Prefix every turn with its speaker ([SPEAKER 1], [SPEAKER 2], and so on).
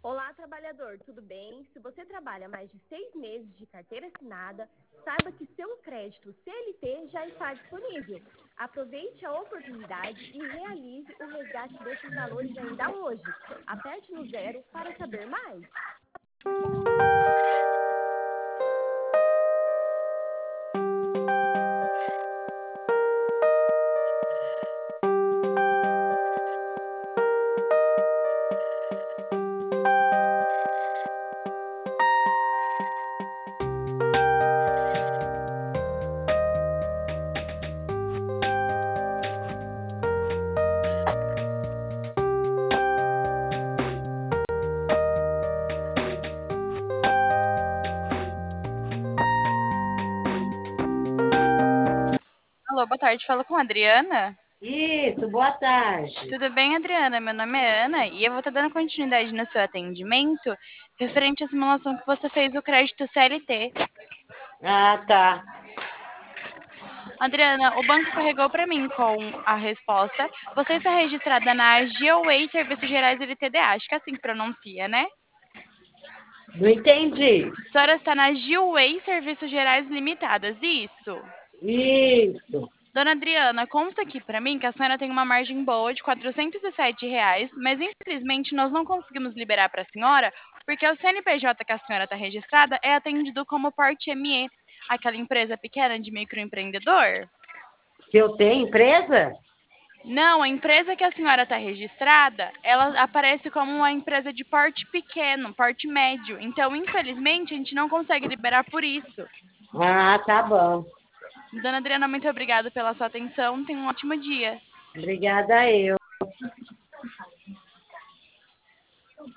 [SPEAKER 1] Olá, trabalhador, tudo bem? Se você trabalha mais de 6 meses de carteira assinada, saiba que seu crédito CLT já está disponível. Aproveite a oportunidade e realize o resgate desses valores ainda hoje. Aperte no 0 para saber mais.
[SPEAKER 2] Alô, boa tarde. Fala com a Adriana.
[SPEAKER 3] Isso, boa tarde.
[SPEAKER 2] Tudo bem, Adriana? Meu nome é Ana e eu vou estar dando continuidade no seu atendimento referente à simulação que você fez do crédito CLT.
[SPEAKER 3] Ah, tá.
[SPEAKER 2] Adriana, o banco carregou para mim com a resposta. Você está registrada na GeoWay Serviços Gerais LTDA. Acho que é assim que pronuncia, né?
[SPEAKER 3] Não entendi.
[SPEAKER 2] A senhora está na GeoWay Serviços Gerais Limitadas, isso?
[SPEAKER 3] Isso.
[SPEAKER 2] Dona Adriana, consta aqui para mim que a senhora tem uma margem boa de R$ 407, mas infelizmente nós não conseguimos liberar para a senhora, porque o CNPJ que a senhora está registrada é atendido como Porte ME, aquela empresa pequena de microempreendedor.
[SPEAKER 3] Que eu tenho empresa?
[SPEAKER 2] Não, a empresa que a senhora está registrada, ela aparece como uma empresa de porte pequeno, porte médio. Então, infelizmente, a gente não consegue liberar por isso.
[SPEAKER 3] Ah, tá bom.
[SPEAKER 2] Dona Adriana, muito obrigada pela sua atenção. Tenha um ótimo dia.
[SPEAKER 3] Obrigada eu.